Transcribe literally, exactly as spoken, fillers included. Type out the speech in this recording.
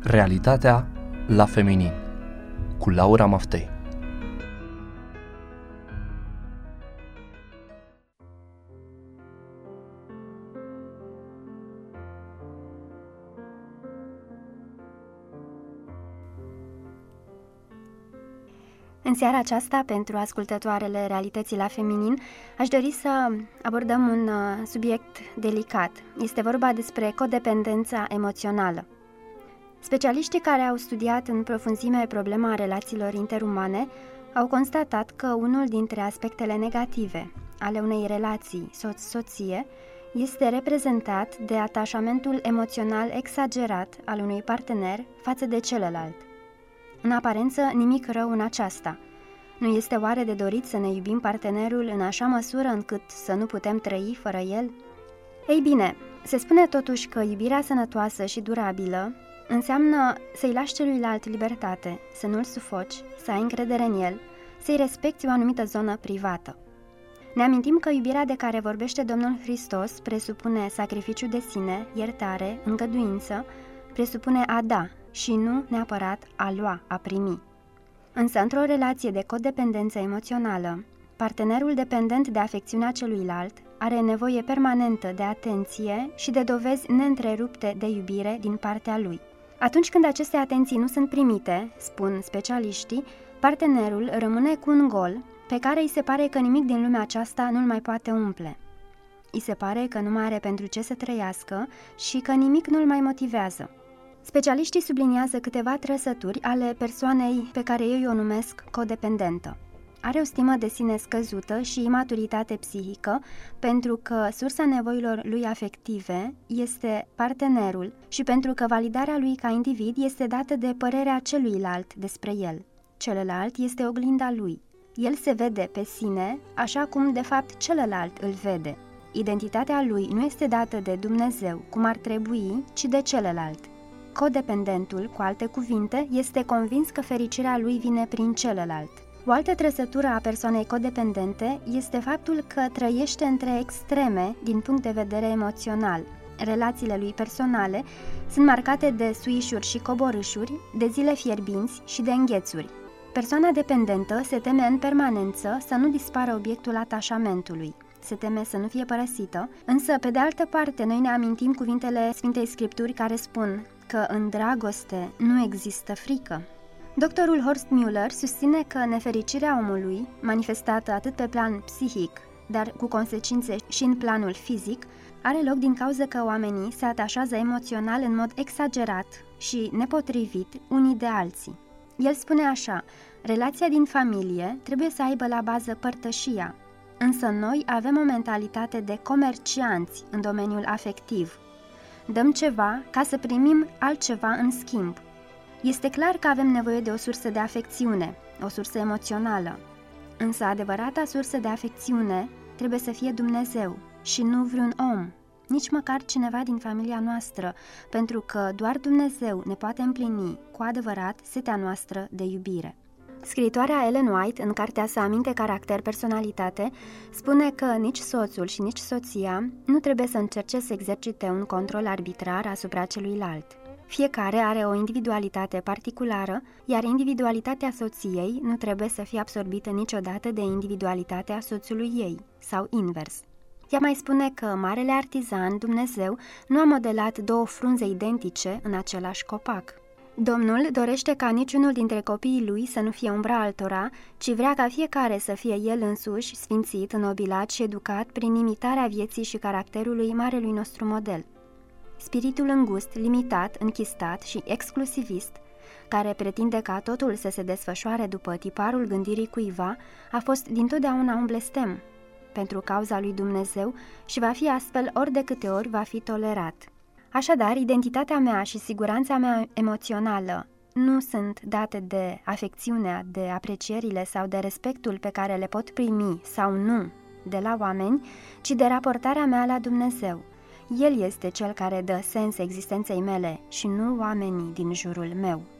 Realitatea la feminin cu Laura Maftei. În seara aceasta, pentru ascultătoarele Realității la feminin, aș dori să abordăm un subiect delicat. Este vorba despre codependența emoțională. Specialiștii care au studiat în profunzime problema relațiilor interumane au constatat că unul dintre aspectele negative ale unei relații soț-soție este reprezentat de atașamentul emoțional exagerat al unui partener față de celălalt. În aparență, nimic rău în aceasta. Nu este oare de dorit să ne iubim partenerul în așa măsură încât să nu putem trăi fără el? Ei bine, se spune totuși că iubirea sănătoasă și durabilă înseamnă să-i lași celuilalt libertate, să nu-l sufoci, să ai încredere în el, să-i respecti o anumită zonă privată. Ne amintim că iubirea de care vorbește Domnul Hristos presupune sacrificiu de sine, iertare, îngăduință, presupune a da și nu neapărat a lua, a primi. Însă, într-o relație de codependență emoțională, partenerul dependent de afecțiunea celuilalt are nevoie permanentă de atenție și de dovezi neîntrerupte de iubire din partea lui. Atunci când aceste atenții nu sunt primite, spun specialiștii, partenerul rămâne cu un gol pe care îi se pare că nimic din lumea aceasta nu-l mai poate umple. Îi se pare că nu mai are pentru ce să trăiască și că nimic nu-l mai motivează. Specialiștii subliniază câteva trăsături ale persoanei pe care ei o numesc codependentă. Are o stimă de sine scăzută și imaturitate psihică, pentru că sursa nevoilor lui afective este partenerul și pentru că validarea lui ca individ este dată de părerea celuilalt despre el. Celălalt este oglinda lui. El se vede pe sine așa cum de fapt celălalt îl vede. Identitatea lui nu este dată de Dumnezeu, cum ar trebui, ci de celălalt. Codependentul, cu alte cuvinte, este convins că fericirea lui vine prin celălalt. O altă trăsătură a persoanei codependente este faptul că trăiește între extreme din punct de vedere emoțional. Relațiile lui personale sunt marcate de suișuri și coborâșuri, de zile fierbinți și de înghețuri. Persoana dependentă se teme în permanență să nu dispară obiectul atașamentului. Se teme să nu fie părăsită, însă, pe de altă parte, noi ne amintim cuvintele Sfintei Scripturi care spun că în dragoste nu există frică. Doctorul Horst Müller susține că nefericirea omului, manifestată atât pe plan psihic, dar cu consecințe și în planul fizic, are loc din cauza că oamenii se atașează emoțional în mod exagerat și nepotrivit unii de alții. El spune așa: relația din familie trebuie să aibă la bază părtășia, însă noi avem o mentalitate de comercianți în domeniul afectiv. Dăm ceva ca să primim altceva în schimb. Este clar că avem nevoie de o sursă de afecțiune, o sursă emoțională, însă adevărata sursă de afecțiune trebuie să fie Dumnezeu și nu vreun om, nici măcar cineva din familia noastră, pentru că doar Dumnezeu ne poate împlini cu adevărat setea noastră de iubire. Scriitoarea Ellen White, în cartea sa Minte, Caracter, Personalitate, spune că nici soțul și nici soția nu trebuie să încerce să exercite un control arbitrar asupra celuilalt. Fiecare are o individualitate particulară, iar individualitatea soției nu trebuie să fie absorbită niciodată de individualitatea soțului ei, sau invers. Ea mai spune că marele artizan, Dumnezeu, nu a modelat două frunze identice în același copac. Domnul dorește ca niciunul dintre copiii lui să nu fie umbra altora, ci vrea ca fiecare să fie el însuși sfințit, înnobilat și educat prin imitarea vieții și caracterului marelui nostru model. Spiritul îngust, limitat, închistat și exclusivist, care pretinde ca totul să se desfășoare după tiparul gândirii cuiva, a fost dintotdeauna un blestem pentru cauza lui Dumnezeu și va fi astfel ori de câte ori va fi tolerat. Așadar, identitatea mea și siguranța mea emoțională nu sunt date de afecțiunea, de aprecierile sau de respectul pe care le pot primi sau nu de la oameni, ci de raportarea mea la Dumnezeu. El este cel care dă sens existenței mele și nu oamenii din jurul meu.